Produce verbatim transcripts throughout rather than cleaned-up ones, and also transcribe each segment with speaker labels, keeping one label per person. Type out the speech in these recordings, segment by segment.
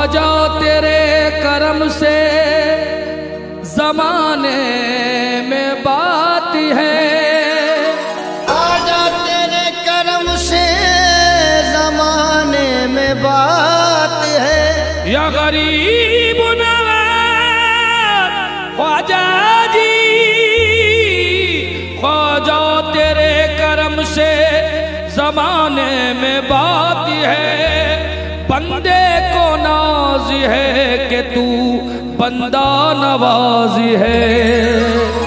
Speaker 1: ख्वाजा तेरे करम से जमाने में बात है,
Speaker 2: ख्वाजा तेरे करम से जमाने में बात है।
Speaker 1: या गरीब नवाज ख्वाजा जी, ख्वाजा तेरे करम से जमाने में बात है। बंदे को नाज है कि तू बंदा नवाज है।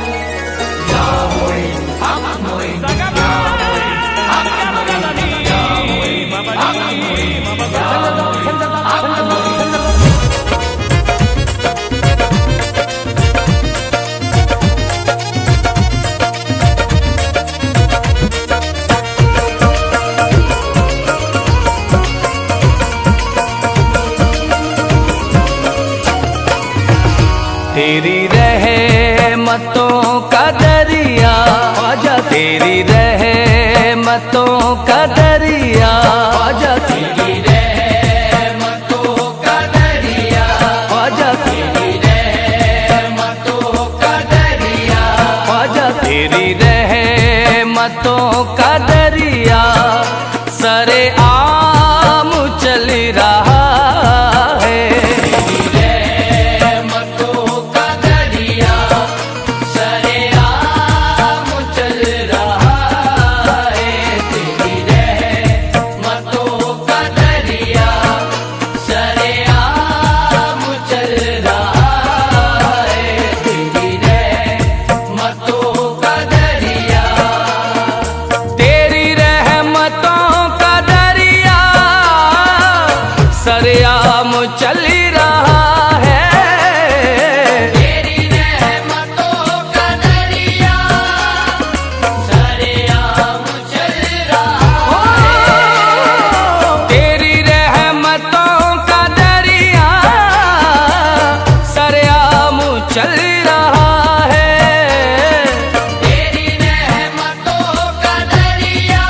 Speaker 3: तेरी रहमतों का दरिया ख्वाजा, तेरी रहमतों का दरिया ख्वाजा, तेरी रहमतों का दरिया ख्वाजा, तेरी रहमतों का दरिया ख्वाजा, तेरी रहमतों का दरिया सरे आम चल रहा है। सरेआम चल रहा है, तेरी रहमतों का दरिया सरेआम चल रहा है। तेरी रहमतों का दरिया सरेआम चल रहा है। तेरी रहमतों का दरिया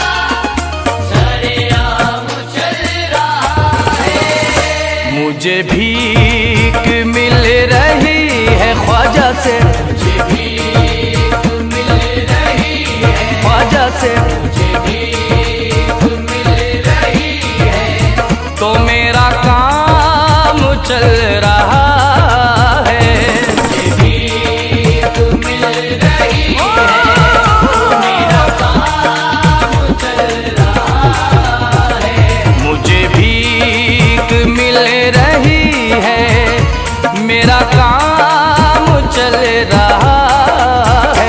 Speaker 3: सरेआम चल रहा है। मुझे भीख मिल रही है ख्वाजा से, मुझे भीख मिल रही है ख्वाजा से, मुझे भीख मिल रही है। तो मेरा काम चल रहा है, मुझे भीख मिल रही है, तो मेरा काम चल रहा है। मुझे भीख मिल रही है, मेरा काम चल रहा है।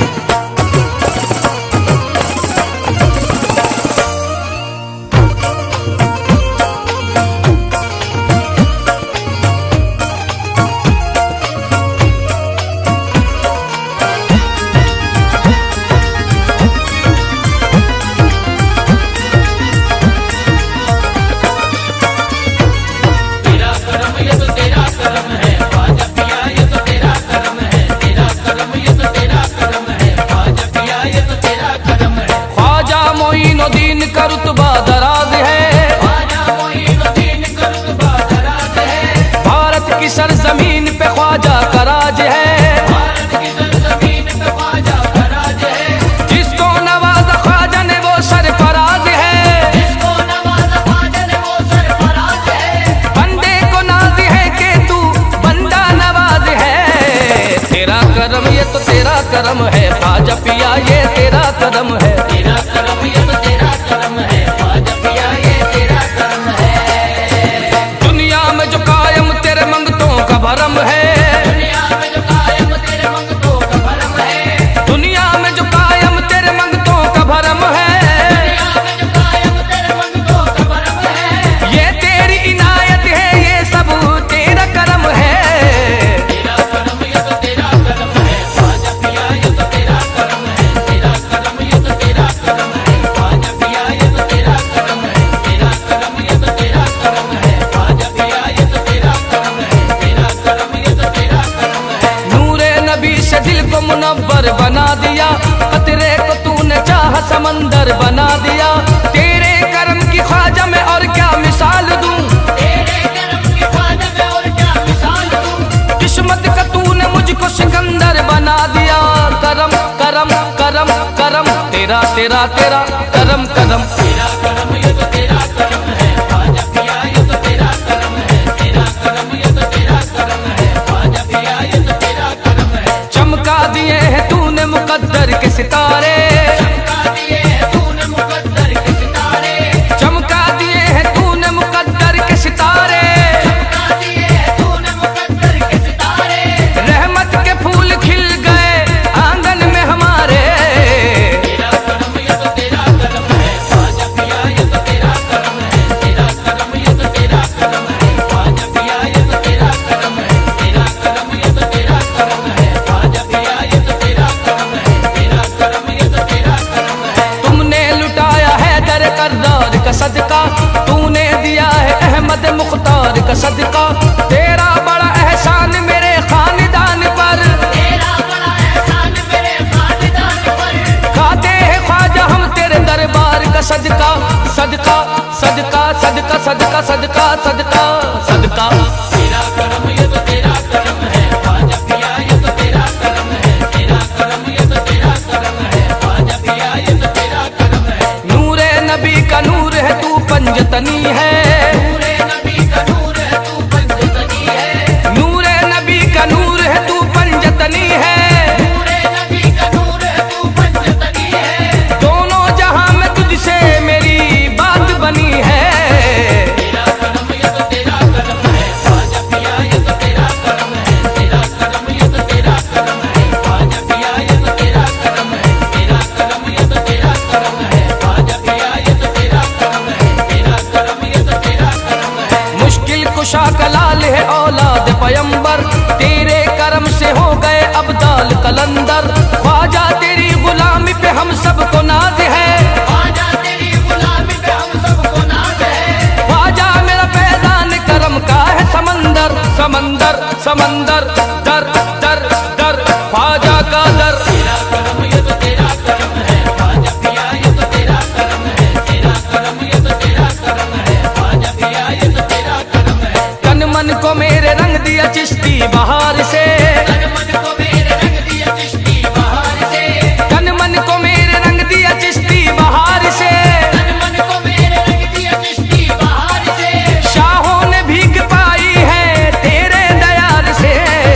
Speaker 3: मोइनुद्दीन का रुतबा दराज है, भारत की सरजमीन पे ख्वाजा का राज है। जिसको नवाजा ख्वाजा ने वो सरफराज है, बंदे को नाज है कि तू बंदा नवाज है। तेरा करम ये तो तेरा करम है ख्वाजा पिया, ये तेरा करम है, तेरा करम ये तो तेरा करम है ख्वाजा पिया, ये तेरा करम है। दुनिया में जो कायम तेरे मंगतों का भरम है, दुनिया में जो कायम तेरे मंगतों का भरम है, दुनिया में जो कायम तेरे मंगतों का भरम है, दुनिया में जो कायम तेरे मंगतों का भरम है। ये तेरी इनायत है, ये सब तेरा करम है। तेरा करम ये तो तेरा करम है ख्वाजा पिया, ये तो तेरा करम है, तेरा करम ये तो तेरा करम है ख्वाजा पिया, ये तो तेरा करम है, तेरा करम ये तो तेरा करम है ख्वाजा पिया, ये तो तेरा करम है, तेरा करम ये तो तेरा करम है। नूरे नबी से दिल को मुनव्वर बना दिया, कतरे को तूने चाहा समंदर बना दिया। तेरे करम की ख्वाजा में और क्या मिसाल दूं, तेरे करम की करम करम तेरा तेरा तेरा करम करम
Speaker 1: तेरा करम ये तो तेरा करम है ख्वाजा पिया ये तो तेरा करम है तेरा करम ये तो तेरा करम है ख्वाजा पिया ये तो तेरा करम है
Speaker 3: चमका दिए हैं तूने मुकद्दर के सितारे
Speaker 1: चमका दिए हैं तूने मुकद्दर के सितारे
Speaker 3: चमका दिए हैं तूने मुकद्दर के सितारे
Speaker 1: चमका दिए हैं तूने मुकद्दर के सितारे
Speaker 3: रहमत के फूल खिल गए आंगन में हमारे
Speaker 1: तेरा करम ये तो तेरा करम है ख्वाजा पिया ये तो तेरा करम है तेरा करम ये तो तेरा करम है ख्वाजा पिया ये तो तेरा करम है तेरा करम ये तो तेरा करम है ख्वाजा पिया ये तो तेरा करम है तेरा करम ये तो तेरा करम है
Speaker 3: तुमने लुटाया है दर करदार का सदका तूने दिया है अहमद मुख्तार का सदका तेरा बड़ा एहसान मेरे खानदान पर
Speaker 1: तेरा बड़ा एहसान मेरे खानदान पर
Speaker 3: खाते हैं ख्वाजा हम तेरे दरबार का सदका सदका सदका सदका सदका सदका सदका सदका
Speaker 1: तेरा करम ये तो तेरा करम है ख्वाजा पिया ये तो तेरा करम है तेरा करम ये तो तेरा करम है ख्वाजा पिया ये तो तेरा करम है
Speaker 3: नूरे नबी का नूर है तू पंजतनी है
Speaker 1: नूरे नबी का नूर है तू पंजतनी है
Speaker 3: नूरे नबी का नूर है तू पंजतनी है
Speaker 1: नूरे नबी का नूर है तू पंजतनी है
Speaker 3: दोनों जहां में तुझसे मेरी बात बनी है
Speaker 1: तेरा करम ये तो तेरा करम है ख्वाजा पिया ये तो तेरा करम है तेरा करम ये तो तेरा करम है ख्वाजा पिया ये तो तेरा करम है तेरा करम ये तो तेरा करम है ख्वाजा पिया ये तो तेरा करम है तेरा करम ये तो तेरा करम है
Speaker 3: मुश्किल कुशा का लाल है औलाद पयंबर तेरे करम से हो गए अब्दाल कलंदर ख्वाजा तेरी गुलामी पे हम सबको नाज है
Speaker 1: ख्वाजा तेरी गुलामी पे हम सबको नाज है
Speaker 3: ख्वाजा मेरा फैजान करम का है समंदर समंदर समंदर दर दर दर ख्वाजा का दर
Speaker 1: तेरा करम ये तो तेरा करम है ख्वाजा पिया ये तो तेरा करम है तेरा करम ये तो तेरा करम है ख्वाजा पिया ये तो तेरा करम है
Speaker 3: तन मन को मेरे रंग दिया चिश्ती बहार से
Speaker 1: तन मन को मेरे रंग दिया चिश्ती बहार से
Speaker 3: तन मन को मेरे रंग दिया चिश्ती बहार से
Speaker 1: तन मन को मेरे रंग दिया चिश्ती बहार से
Speaker 3: शाहों ने भीख पाई है तेरे दयाल से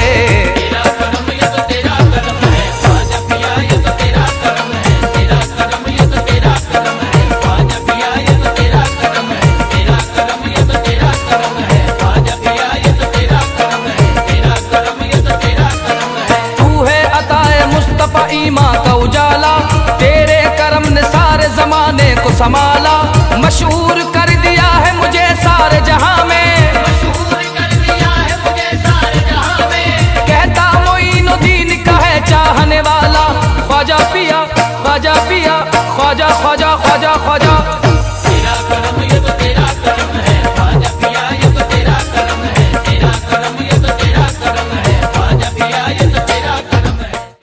Speaker 1: तेरा करम ये तो तेरा करम है ख्वाजा पिया ये तो तेरा करम है तेरा करम ये तो तेरा करम है ख्वाजा पिया ये तो तेरा करम है तेरा करम ये तो तेरा करम है ख्वाजा पिया ये तो तेरा करम है तेरा करम ये तो तेरा करम है
Speaker 3: तू है अताए मुस्तफा ईमा का उजाला तेरे करम ने सारे जमाने को संभाला मशहूर कर दिया है मुझे सारे जहां में